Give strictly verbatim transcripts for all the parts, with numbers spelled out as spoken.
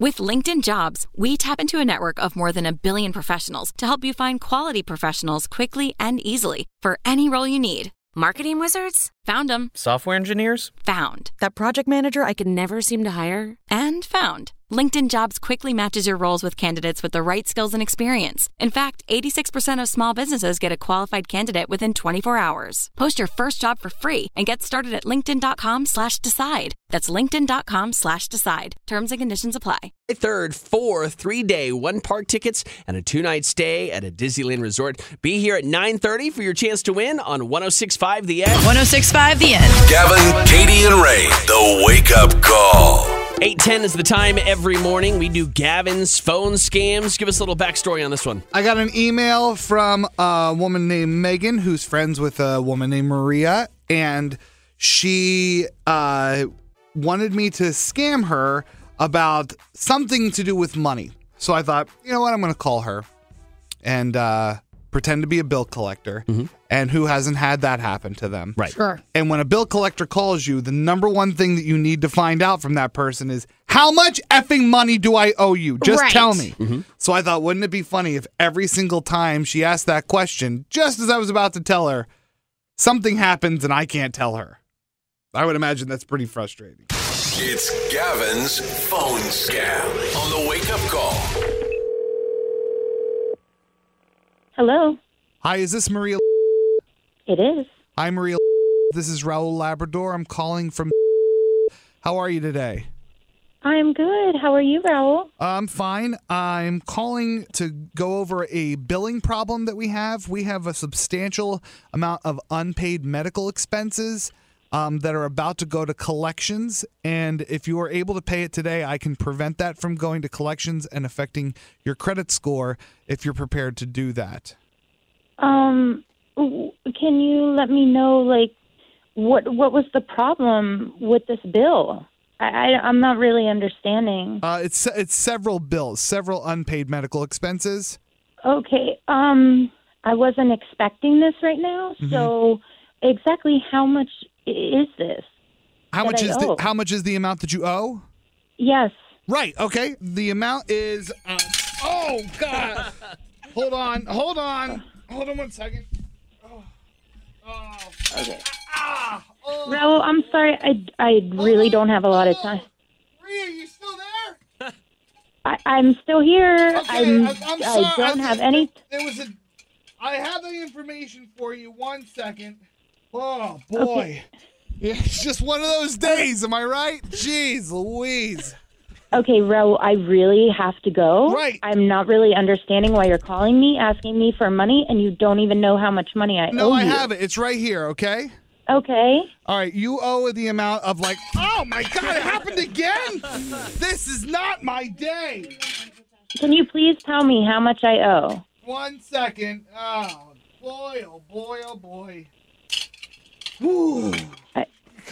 With LinkedIn Jobs, we tap into a network of more than a billion professionals to help you find quality professionals quickly and easily for any role you need. Marketing wizards? Found them. Software engineers? Found. That project manager I could never seem to hire? And found. LinkedIn Jobs quickly matches your roles with candidates with the right skills and experience. In fact, eighty-six percent of small businesses get a qualified candidate within twenty-four hours. Post your first job for free and get started at linkedin.com slash decide. That's linkedin.com slash decide. Terms and conditions apply. Third, four three-day one-park tickets and a two-night stay at a Disneyland resort. Be here at nine thirty for your chance to win on one oh six point five The End. one oh six point five The End. Gavin, Katie, and Ray, the wake-up call. eight ten is the time every morning. We do Gavin's phone scams. Give us a little backstory on this one. I got an email from a woman named Megan who's friends with a woman named Maria, and she uh, wanted me to scam her about something to do with money. So I thought, you know what, I'm going to call her and uh, pretend to be a bill collector. Mm-hmm. And who hasn't had that happen to them? Right. Sure. And when a bill collector calls you, the number one thing that you need to find out from that person is, how much effing money do I owe you? Just Right. tell me. Mm-hmm. So I thought, wouldn't it be funny if every single time she asked that question, just as I was about to tell her, something happens and I can't tell her? I would imagine that's pretty frustrating. It's Gavin's phone scam on the wake-up call. Hello. Hi, is this Maria? It is. Hi, Maria. This is Raul Labrador. I'm calling from. How are you today? I'm good. How are you, Raul? I'm fine. I'm calling to go over a billing problem that we have. We have a substantial amount of unpaid medical expenses um, that are about to go to collections. And if you are able to pay it today, I can prevent that from going to collections and affecting your credit score if you're prepared to do that. Um, can you let me know, like, what what was the problem with this bill? I, I I'm not really understanding. Uh, it's it's several bills, several unpaid medical expenses. Okay. Um, I wasn't expecting this right now. Mm-hmm. So, exactly how much is this? How that much I is owe? the how much is the amount that you owe? Yes. Right. Okay. The amount is. Uh, oh God! Hold on. Hold on. Hold on one second. Oh. Oh. Okay. Ah. Oh. Raul, I'm sorry. I, I really don't have a lot of time. Maria, you still there? I, I'm still here. Okay, I'm, I'm, I'm sorry. I don't I, have any. There was a. I have the information for you. One second. Oh boy, it's just one of those days. Am I right? Jeez, Louise. Okay, Raul, I really have to go. Right. I'm not really understanding why you're calling me, asking me for money, and you don't even know how much money I No, owe I you. have it. It's right here. Okay. Okay. All right, you owe the amount of like. Oh my God! It happened again. This is not my day. Can you please tell me how much I owe? One second. Oh boy! Oh boy! Oh boy! Whew. I-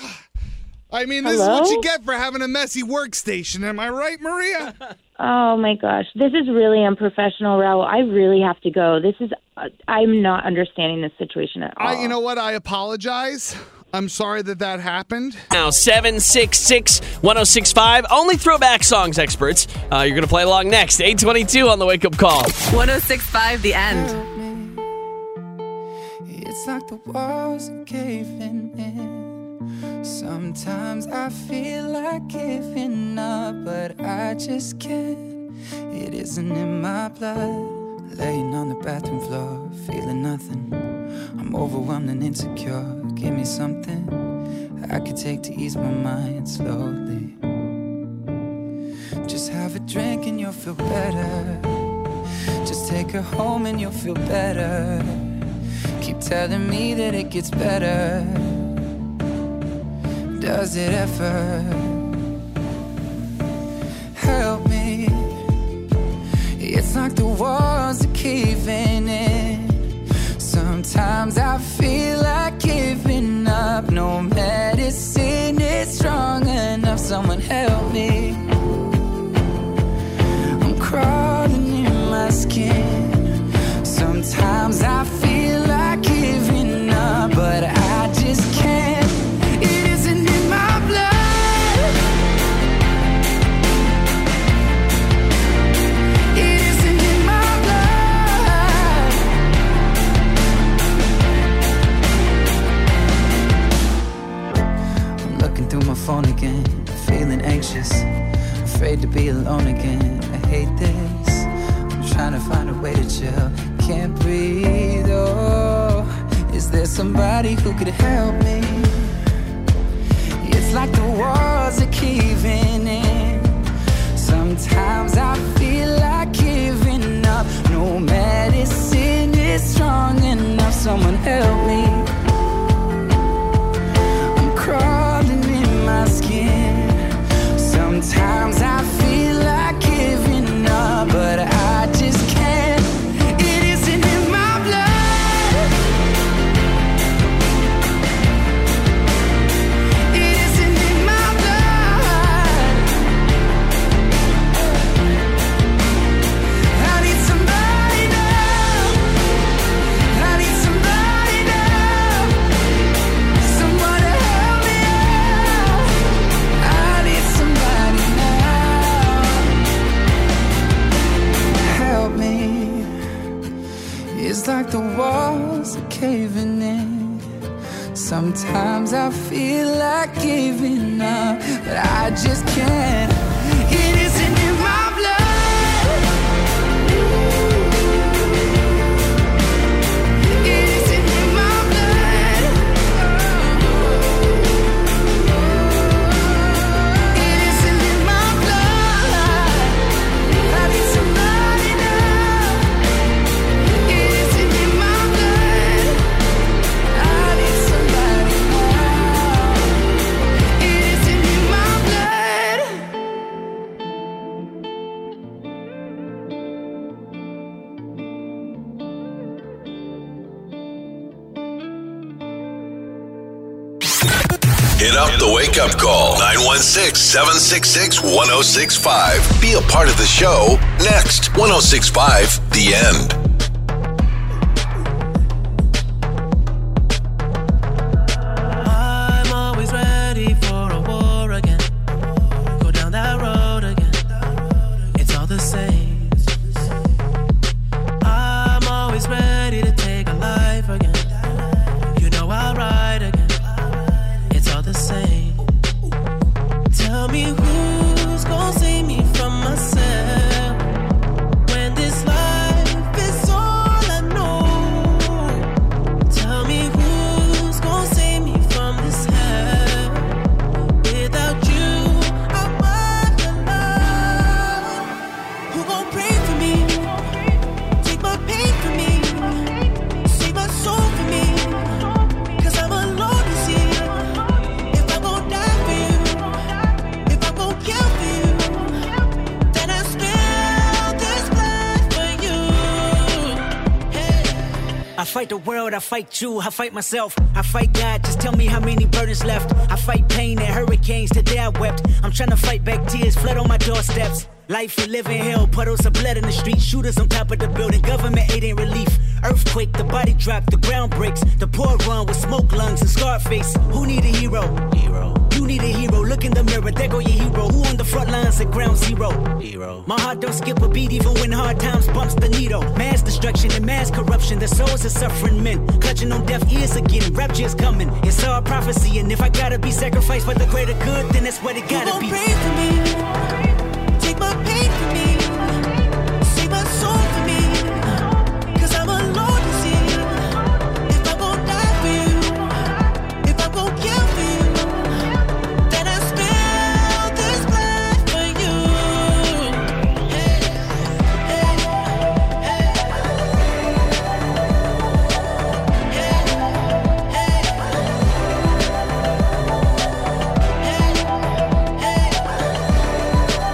I mean, this Hello? is what you get for having a messy workstation. Am I right, Maria? Oh my gosh, this is really unprofessional, Raul. I really have to go. This is. Uh, I'm not understanding this situation at all. I, you know what? I apologize. I'm sorry that that happened. Now, seven six six, one oh six point five, only throwback songs experts. Uh, you're going to play along next, eight twenty-two on the Wake Up Call. one oh six point five The End. It's like the walls are caving in. Sometimes I feel like giving up, but I just can't. It isn't in my blood. Laying on the bathroom floor, feeling nothing. I'm overwhelmed and insecure. Give me something I could take to ease my mind slowly. Just have a drink and you'll feel better. Just take her home and you'll feel better. Keep telling me that it gets better. Does it ever? Help me. It's like the walls are caving in. Sometimes I feel like giving up. No medicine is strong enough. Someone help me. I'm crawling in my skin. Sometimes I feel like giving up, but I just can't. It isn't in my blood. afraid to be alone again. I hate this. I'm trying to find a way to chill. Can't breathe, oh. Is there somebody who could help me? It's like the walls are caving in. Sometimes I feel like giving up. No medicine is strong enough. Someone help me. I'm crawling in my skin. Sometimes I feel like giving up, but I just can't. It isn't in my blood. It isn't in my blood. I need somebody now. I need somebody now. Someone to help me out. I need somebody now. Help me. It's like the walls are caving in. Sometimes I feel like giving up, but I just can't. It isn't in my blood. It isn't in my blood. It isn't in my blood. I need somebody now. It isn't in my blood. I need somebody now. It isn't in my blood. Hit up the wake-up call, nine one six, seven six six, one oh six five. Be a part of the show. Next, one oh six five, The End. I'm always ready for a war again. Go down that road again. It's all the same. I'm always ready to take a life again. You know I'll ride again. It's all the same. Tell me who's gonna save me from myself when this life is all I know. Tell me who's gonna save me from this hell. Without you, I'm alone. Who gon' pray for me? Take my pain for me. Save my soul for me. Cause I'm alone to see. If I'm gon' die for you, if I'm gon' kill for you, then I spill this blood for you. Hey. I fight the world, I fight you, I fight myself, I fight God, just tell me how many burdens left. I fight pain and hurricanes, today I wept. I'm trying to fight back tears, flood on my doorsteps. Life we live in hell, puddles of blood in the street, shooters on top of the building, government aid ain't relief. Earthquake, the body drop, the ground breaks, the poor run with smoke lungs and scarred face. Who need a hero? Hero. You need a hero, look in the mirror, there go your hero. Who on the front lines at ground zero? Hero. My heart don't skip a beat even when hard times bumps the needle. Mass destruction and mass corruption, the souls of suffering men. Clutching on deaf ears again, rapture's coming. It's all prophecy, and if I gotta be sacrificed for the greater good, then that's what it gotta Who be. gon' pray for me? Take my pain for me. Save my soul for me. Cause I'm alone to see. If I'm gon' die for you, if I'm gon' kill for you, then I spill this blood for you. Hey, hey, hey. Hey, hey.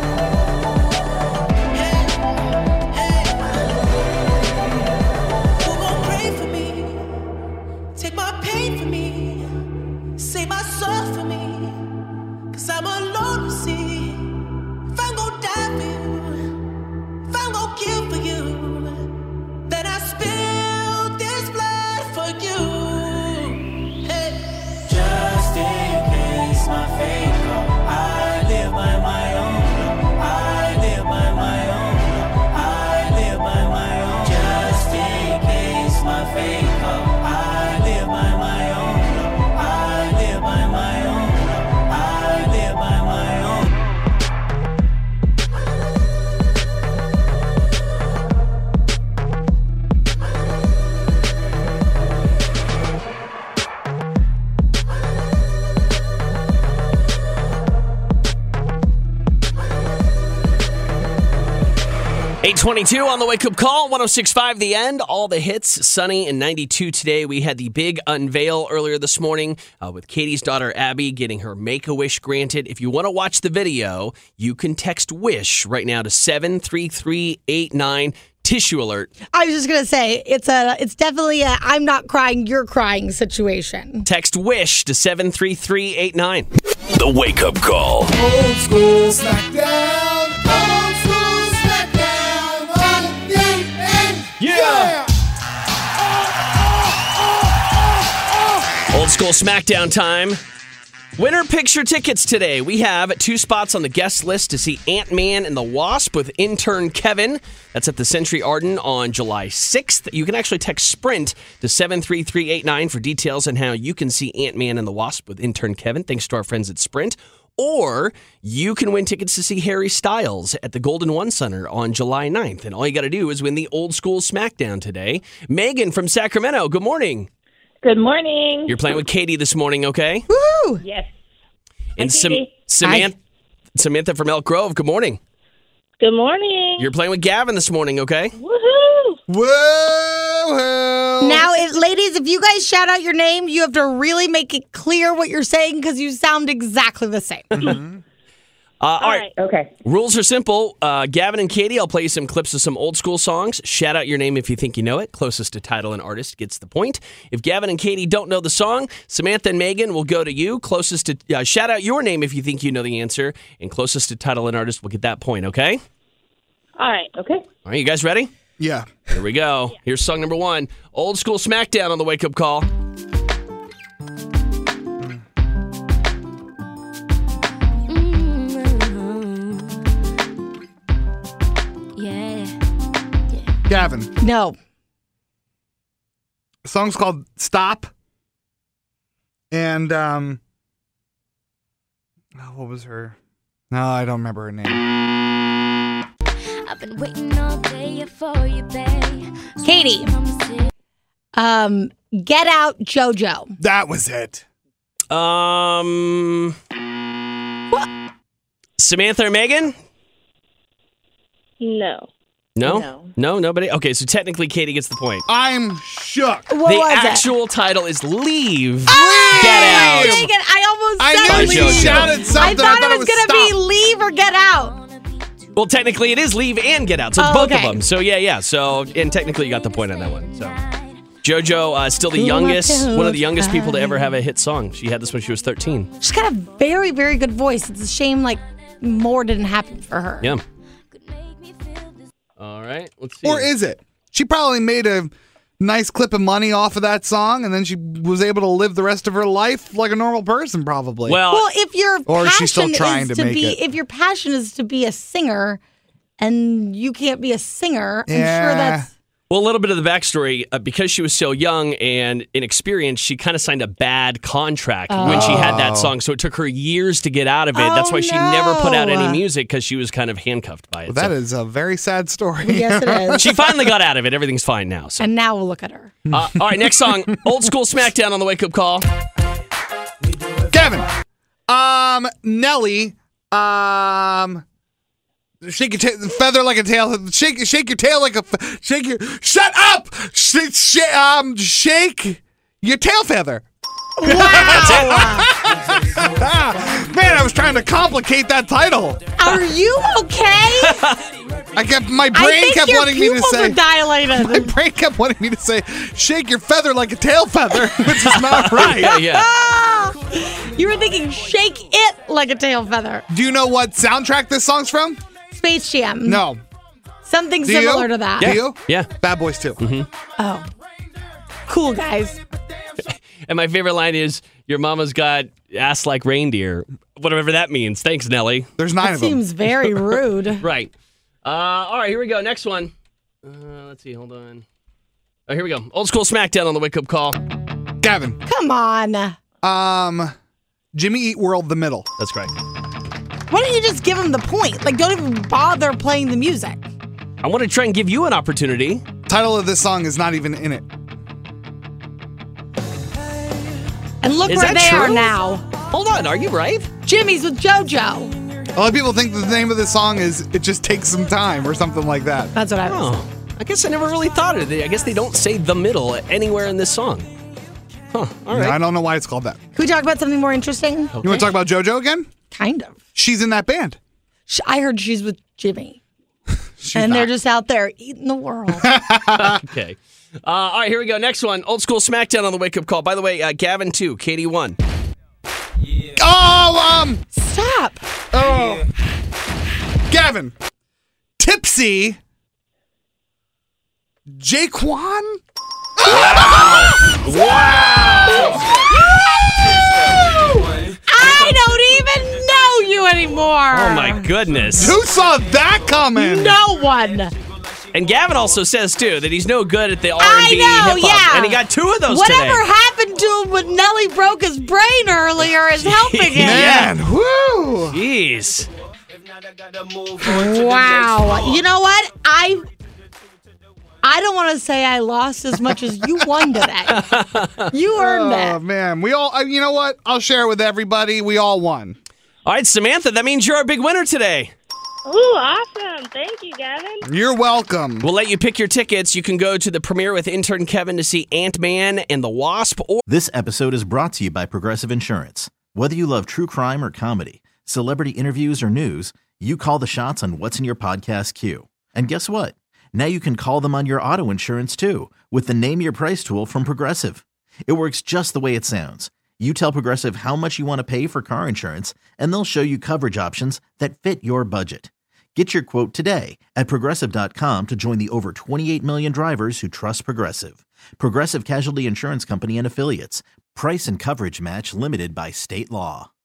eight twenty-two on the Wake Up Call, one oh six point five The End, all the hits, sunny and ninety-two today. We had the big unveil earlier this morning uh, with Katie's daughter Abby getting her Make-A-Wish granted. If you want to watch the video, you can text WISH right now to seven three three eight nine. Tissue alert. I was just going to say, it's a, it's definitely a I'm not crying, you're crying situation. Text WISH to seven three three eight nine. The Wake Up Call. Old school smackdown. Old school smackdown. On the end. Yeah. Old school Smackdown time. Winner picture tickets today. We have two spots on the guest list to see Ant-Man and the Wasp with intern Kevin. That's at the Century Arden on July sixth. You can actually text SPRINT to seven three three eight nine for details on how you can see Ant-Man and the Wasp with intern Kevin, thanks to our friends at Sprint. Or you can win tickets to see Harry Styles at the Golden One Center on July ninth. And all you got to do is win the Old School Smackdown today. Megan from Sacramento, good morning. Good morning. You're playing with Katie this morning, okay? Woo! Yes. And Hi, Sam- Katie. Samantha, Samantha from Elk Grove, good morning. Good morning. You're playing with Gavin this morning, okay? Woohoo! Whoa! Now, if, ladies, if you guys shout out your name, you have to really make it clear what you're saying because you sound exactly the same. Mm-hmm. Uh, all right. Okay. Rules are simple. Uh, Gavin and Katie, I'll play you some clips of some old school songs. Shout out your name if you think you know it. Closest to title and artist gets the point. If Gavin and Katie don't know the song, Samantha and Megan will go to you. Closest to uh, shout out your name if you think you know the answer, and closest to title and artist will get that point. Okay. All right. Okay. All right. You guys ready? Yeah. Here we go. Here's song number one. Old School Smackdown on the Wake Up Call. Gavin. No. The song's called Stop. And, um, oh, what was her? No, I don't remember her name. I've been waiting all day for you, babe. Katie. Um, Get Out, JoJo. That was it. Um, what? Samantha or Megan? No. No? No. No, nobody? Okay, so technically Katie gets the point. I'm shook. What the was actual it? title is Leave. Oh, Get Out. Dang it, I almost I said knew Leave. she shouted something. I thought, I it was, going to be Stop. Leave or Get Out. Well, technically it is Leave and Get Out, so it's Oh, both okay. of them. So yeah, yeah. So, and technically you got the point on that one. So JoJo, uh, still the Who youngest, I one of the youngest people to feel ever have a hit song. She had this when she was thirteen. She's got a very, very good voice. It's a shame, like, more didn't happen for her. Yeah. All right, let's see. Or is it? She probably made a nice clip of money off of that song, and then she was able to live the rest of her life like a normal person, probably. Well, Well, if your Or is she still passion trying is to to make be, it? if your passion is to be a singer, and you can't be a singer, I'm Yeah. sure that's. well, a little bit of the backstory. Uh, because she was so young and inexperienced, she kind of signed a bad contract when she had that song. So it took her years to get out of it. That's Oh, why she never put out any no. music, because she was kind of handcuffed by it. Well, that So is a very sad story. Yes, it is. she finally got out of it. Everything's fine now. So. And now we'll look at her. Uh, all right, next song. Old School Smackdown on the Wake Up Call. Kevin. Um, Nelly. Um, shake your ta- feather like a tail. Shake, shake your tail like a. F- shake your. Shut up. Sh- sh- um, shake your tail feather. Man, I was trying to complicate that title. Are you okay? I kept my I brain think kept your wanting me to pupils say. are dilated. My brain kept wanting me to say, "Shake your feather like a tail feather," which is not right. Yeah, yeah. Ah! You were thinking shake it like a tail feather. Do you know what soundtrack this song's from? Space Jam. No. Something Do similar you? to that. Do you? Yeah. Bad Boys two. Mm-hmm. Oh. Cool, guys. And my favorite line is, "Your mama's got ass like reindeer," whatever that means. Thanks, Nelly. There's nine That of them. seems very rude. Right. Uh, all right, here we go. Next one. Uh, let's see. Hold on. Oh, here we go. Old School Smackdown on the Wake Up Call. Gavin. Come on. Um, Jimmy Eat World, The Middle. That's correct. Why don't you just give him the point? Like, don't even bother playing the music. I want to try and give you an opportunity. Title of this song is not even in it. And look Is where that they are true? now. Hold on. Are you right? Jimmy's with JoJo. A lot of people think the name of this song is It Just Takes Some Time or something like that. That's what I was. Oh, I guess I never really thought of it. I guess they don't say the middle anywhere in this song. Huh, all right. I don't know why it's called that. Can we talk about something more interesting? Okay. You want to talk about JoJo again? Kind of. She's in that band. I heard she's with Jimmy. and not. They're just out there eating the world. Okay. Uh, all right, here we go. Next one. Old school SmackDown on the wake-up call. By the way, uh, Gavin two, Katie one. Yeah. Oh, um... Stop. Oh. Gavin. Tipsy. Jaquan? Wow. Wow. I don't even know you anymore. Oh, my goodness. Who saw that coming? No one. And Gavin also says, too, that he's no good at the R I and B know, hip-hop. yeah. And he got two of those Whatever today. Whatever happened to him when Nelly broke his brain earlier is helping him. Man, whoo. Jeez. Wow. You know what? I I don't want to say I lost as much as you won today. You earned oh, that. Oh, man. We all, you know what? I'll share it with everybody. We all won. All right, Samantha, that means you're our big winner today. Ooh, awesome. Thank you, Gavin. You're welcome. We'll let you pick your tickets. You can go to the premiere with intern Kevin to see Ant-Man and the Wasp. Or This episode is brought to you by Progressive Insurance. Whether you love true crime or comedy, celebrity interviews or news, you call the shots on what's in your podcast queue. And guess what? Now you can call them on your auto insurance too with the Name Your Price tool from Progressive. It works just the way it sounds. You tell Progressive how much you want to pay for car insurance, and they'll show you coverage options that fit your budget. Get your quote today at Progressive dot com to join the over twenty-eight million drivers who trust Progressive. Progressive Casualty Insurance Company and Affiliates. Price and coverage match limited by state law.